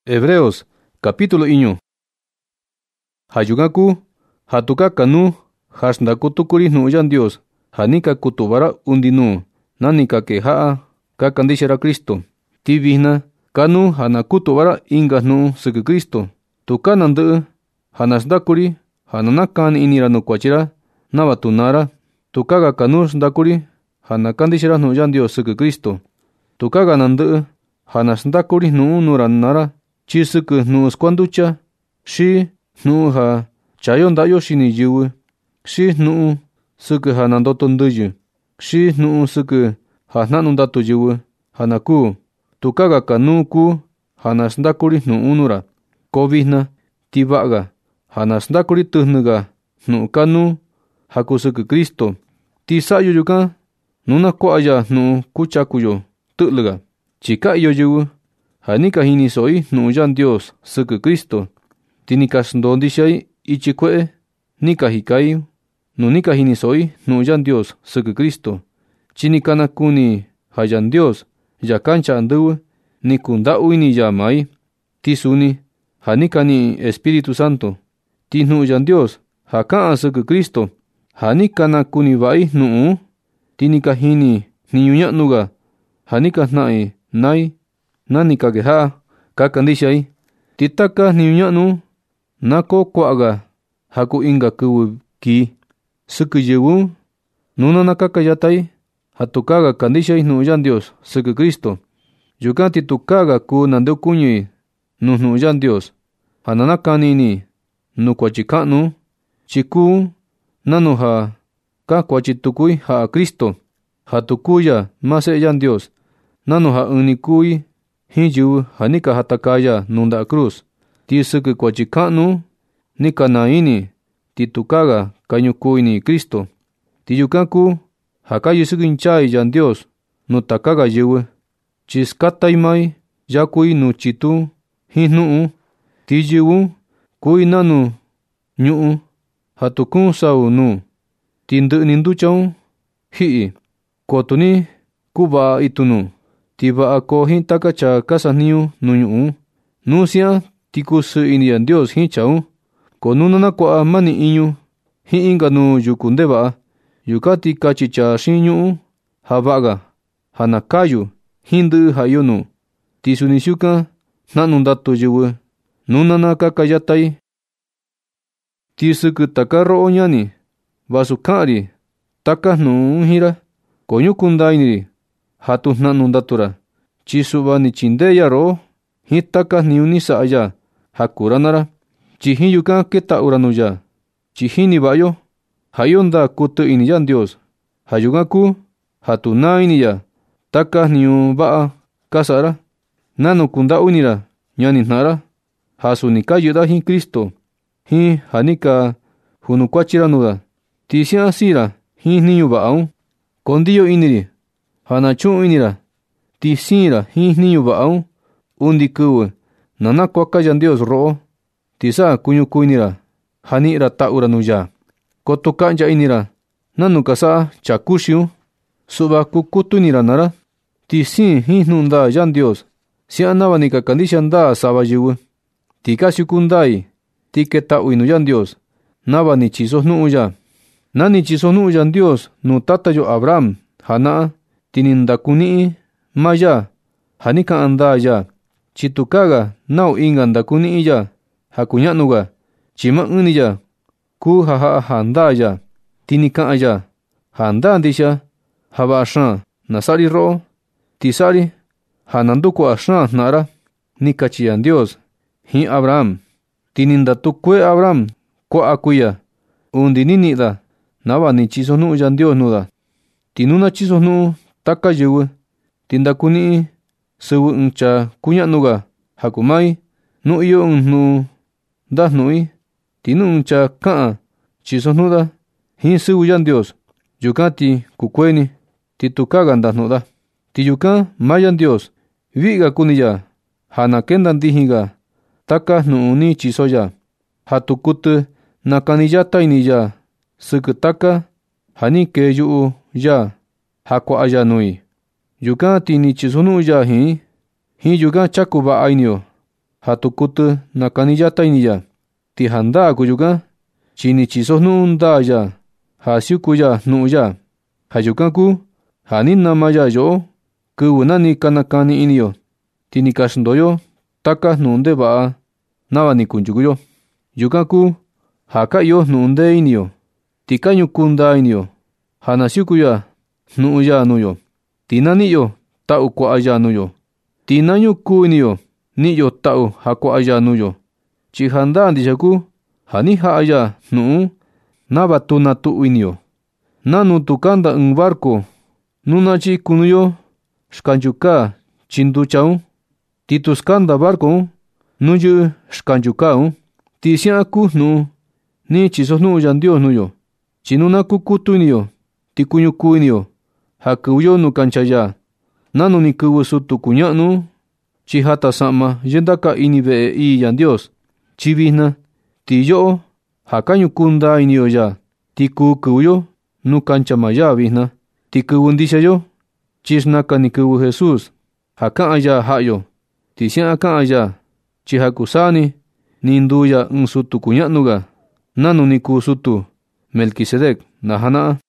Hebreos capítulo iñu. Hayugaku hatuka kanu hasndaku tukuri nu'yan Dios hanika kutubara undinu nanika keja'a kakandixera Kristo. Tivijna kanu hana kutubara inga nu siki Kristo. Tuka nandɨ'ɨ hanasndakuri hananakani inira nukuachira nava tunara. Tukaga kanu sndakuri hanakandixera nu'yan Dios siki Kristo. Tukaga nandɨ'ɨ hanasndakuri nu'u nura nara chi sɨkɨ nu'u skuanducha xi nu'u ja chayo nda'yo xini yɨvɨ xi nu'u sɨkɨ ja nandoto ndɨyɨ xi nu'u sɨkɨ ja jna'nu ndatu yɨvɨ ja nakuu. Tukaga kanu kuu hanasndakuri nu'u nura. Ko vijna ti va'aga hanasndakuri tɨjnɨga nu'u kanu ja kusɨkɨ Kristo. Ti sa'ayo yukan nu nakua'a nu'u kuchakuyo tɨ'lɨga. Chi ka iyo yɨvɨ ja ni ka jini so'i nu'uyan Dios sɨkɨ Kristo, ti ni ka xndoo ndixai ichi kue'e ni ka jikai nu ni ka jini so'i nu'uyan Dios sɨkɨ Kristo. Chi ni ka nakuni ja Yandios ya kancha andɨvɨ ni kunda'u ini ya mai, ti suni ja ni ka ni'i Espíritu Santo. Ti nu'uyan Dios ja ka'an sɨkɨ Kristo ja ni ka nakuni va'i nu'u, ti ni ka jini jniñu ña'nuga ja ni ka jna'i nai nani ka keja'a kakandixai. Ti taka jniñu ña'nu na ko kua'aga ja ku inga kɨvɨ kii sɨkɨ yɨvɨ nu na nakakayatai ja tukaga kandixai nu'uyan Dios sɨkɨ Kristo. Yukan ti tukaga kuu nandeokuñɨi nu nu'uyan Dios ja nanakani ini nu kuachi ka'nu, chi kuu nanu ja ka kuachi tukui ja'a Kristo, ja tukuya ma se'e Yandios, nanu ja ɨɨn-ni kui jin yɨvɨ ja ni ka jatakaya nuu nda'a cruz. Ti sɨkɨ kuachi ka'nu ni ka naa ini ti tukaga ka ñukuu ini Kristo. Ti yukan kuu ja ka yɨsɨkɨnchaa Yandios nu takaga yɨvɨ, chi skatai mai yakui nu chitu jin jnu'u. Ti yɨvɨ kui nanu ñu'u ja tu kuun sau nuu, ti ndɨ'ɨ-ni nducha ji'i, kotu ni kuva'a itu nuu. Ti va'a koo jin taka cha ka sajniñu nu ñu'u. Nu si'an ti kusɨɨ ini Yandios jin cha. Ko nu na nakua'a mani iñu jin inga nuu yuku ndeva'a, yukan ti kachi cha xiin ñu'u ja va'aga ja na kayu jin ndɨ'ɨ ja iyo nuu. Ti suni siukan jna'nu ndatu yɨvɨ nu na nakakayatai. Ti sɨkɨ taka ro'o ñani, vasu ka'an-ri taka jnu'un jin ra, ko ñuku ndaa ini-ri ja tu jna'nu ndatura, chi su'va ni chindeya ro'o jin taka jniñu ni sa'a ya ja kuu-ra nara. Chi jin yukan keta'u-ra nuu ya, chi jini va'ayo ja iyo ndaa kutɨ ini Yandios. Ja yukan kuu ja tu naa ini ya taka jniñu va'a ka sa'a-ra, nanu kunda'u ini-ra ñani jna'a-ra ja suni ka yɨ'ɨ-ra jin Kristo jin ja ni ka junukuachi-ra nuu-ra. Ti si'an sii-ra jin jniñu va'aun, kondiyo ini-ri ja na chu'un ini-ra ti siin-ra jin jniñu va'aun undi kɨvɨ na nakuaka Yandios ro'o, ti sa kuñuku ini-ra ja ni'i-ra ta'u-ra nuu ya. Koto ka'nya ini-ra nanu ka sa'a cha kuxiun, su'va kukutu ini-ra nara. Ti siin jin jnu'u ndaa Yandios, si'an nava ni ka kandixa ndaa sava yɨvɨ. Ti ka siuku ndai ti keta'ui nuu Yandios nava ni chisojnu'u ya. Na ni chisojnu'u Yandios nuu tatayo Abraham jana'a, ti ni ndakuni'i maa ya ja ni ka'an ndaa ya. Chi tukaga nau inga ndakuni'i ya ja kuña'nuga, chi maa ɨɨn-ni ya kuu ja ja'a ja ndaa ya. Ti ni ka'an ya ja ndaa ndixa ja va'a xaan na sa'a-ri ro'o, ti sa'a-ri ja na ndukua'a xaan jna'a-ra, ni kachi Yandios jin Abraham. Ti ni ndatukuee Abraham kua'a kuiya undi ni ni'i-da nava ni chisojnu'u Yandios nuu-da. Ti nu na chisojnu'u taka yɨvɨ, ti ndakuni'i sɨvɨ ɨɨn cha kuña'nuga ja kuu mai. Nu iyo ɨɨn jnu'u ndajnu'i, ti nu ɨɨn cha ka'an chisojnu'u-da jin sɨvɨ Yandios, yukan ti kukueni, ti tukaga ndajnu'u-da. Ti yukan maa Yandios vi'ga kuni ya ja na kenda ndijin-ga taka jnu'u ni chiso ya, ja tu kutɨ nakani yata ini ya sɨkɨ taka ja ni kee yu'u ya ja kua'a ya nui. Yukan ti ni chisojnu'u ya jin yukan chaku va'a ini-yo Hatukutu nakaniyata iniya. Ti handa kuyuka. Chini chiso nunda ya. Hasiukuya nuya. Hayukaku. Hani namaya yo. Kuwunani kanakani iniyo. Tini kashndoyo. Taka nunde ba. Navani kunyukuyo. Yukaku. Hakayo nunde iniyo. Tikañu kunda iniyo. Hanasiukuya nuya nuyo. Tinaniyo ta'u kua'aya nuyo. Tinañu ku iniyo. Niyo ta'u hakua'aya nuyo. Chihanda ndichaku. Hani ha'aya nu'u. Navatu natu'u iniyo. Nanu tukanda un barco. Nunachi kunuyo. Shkanchuka chinduchau. Tituskanda barco. Nuyu shkanchukau. Tisiaku nu'u. Ni chiso nu'u yandios nuyo. Chinuna kukutu iniyo. Tikuñu ku iniyo. Hakuyo nukanchaya. Nanu ni kubu sutu kuña'nu. Chihata sama yendaka inive i yandios. Chivihna. Tiyo. Hakañu kunda iniyo ya. Tiku kuyo. Nukanchamaya vihna. Tikubu ndishayo. Chisnaka ni kubu Jesus. Haka'aya hayo. Tisiaka'aya. Chihakusani. Ninduya un sutu kuña'nuga. Nanu ni ku sutu Melquisedec. Nahana.